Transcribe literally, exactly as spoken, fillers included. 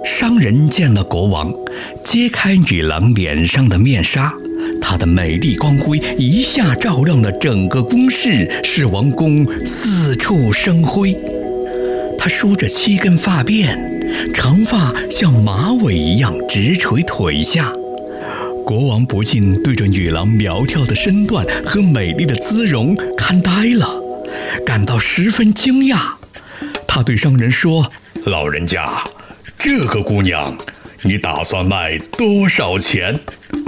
商人见了国王，揭开女郎脸上的面纱，她的美丽光辉一下照亮了整个宫室，使王宫四处生辉。她梳着七根发辫，长发像马尾一样直垂腿下。国王不禁对着女郎苗条的身段和美丽的姿容看呆了，感到十分惊讶。他对商人说：老人家，这个姑娘你打算卖多少钱？